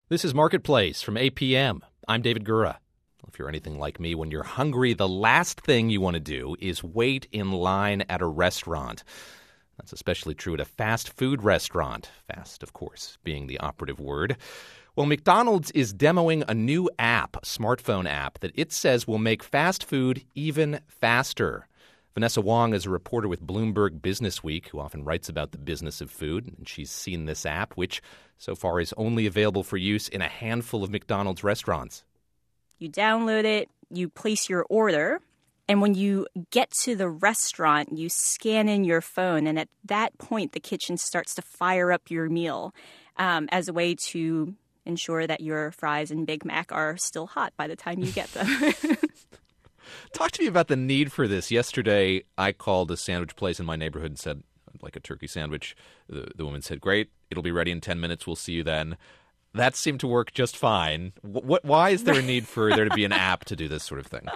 This is Marketplace from APM. I'm David Gura. If you're anything like me, when you're hungry, the last thing you want to do is wait in line at a restaurant. That's especially true at a fast food restaurant. Fast, of course, being the operative word. Well, McDonald's is demoing a new app, a smartphone app, that it says will make fast food even faster. Vanessa Wong is a reporter with Bloomberg Businessweek who often writes about the business of food, and she's seen this app, which so far is only available for use in a handful of McDonald's restaurants. You download it, you place your order, and when you get to the restaurant, you scan in your phone, and at that point, the kitchen starts to fire up your meal as a way to ensure that your fries and Big Mac are still hot by the time you get them. Talk to me about the need for this. Yesterday, I called a sandwich place in my neighborhood and said, I'd like a turkey sandwich. The woman said, great, it'll be ready in 10 minutes. We'll see you then. That seemed to work just fine. Why is there a need for there to be an app to do this sort of thing?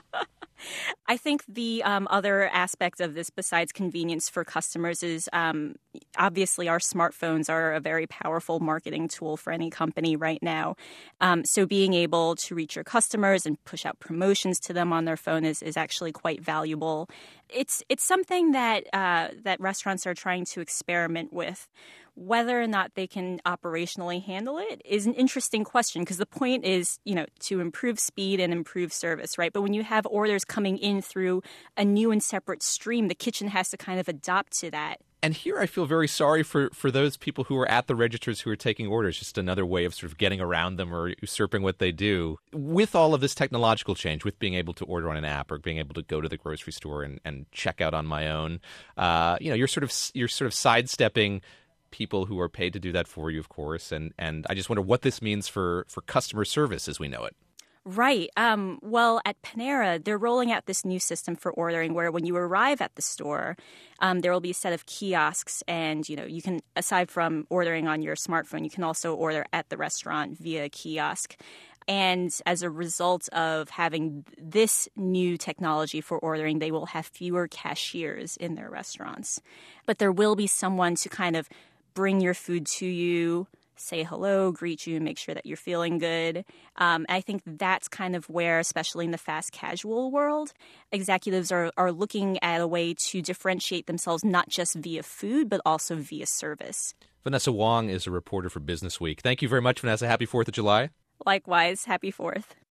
I think the other aspect of this, besides convenience for customers, is obviously our smartphones are a very powerful marketing tool for any company right now. So being able to reach your customers and push out promotions to them on their phone is actually quite valuable. It's something that that restaurants are trying to experiment with. Whether or not they can operationally handle it is an interesting question, because the point is, to improve speed and improve service, right? But when you have orders coming in through a new and separate stream, the kitchen has to kind of adopt to that. And here I feel very sorry for those people who are at the registers who are taking orders, just another way of sort of getting around them or usurping what they do. With all of this technological change, with being able to order on an app or being able to go to the grocery store and check out on my own, you're sort of sidestepping people who are paid to do that for you, of course. And I just wonder what this means for customer service as we know it. Right. Well, at Panera, they're rolling out this new system for ordering where when you arrive at the store, there will be a set of kiosks. And, you can, aside from ordering on your smartphone, you can also order at the restaurant via a kiosk. And as a result of having this new technology for ordering, they will have fewer cashiers in their restaurants. But there will be someone to kind of bring your food to you, say hello, greet you, make sure that you're feeling good. I think that's kind of where, especially in the fast casual world, executives are looking at a way to differentiate themselves not just via food, but also via service. Vanessa Wong is a reporter for Businessweek. Thank you very much, Vanessa. Happy 4th of July. Likewise. Happy 4th.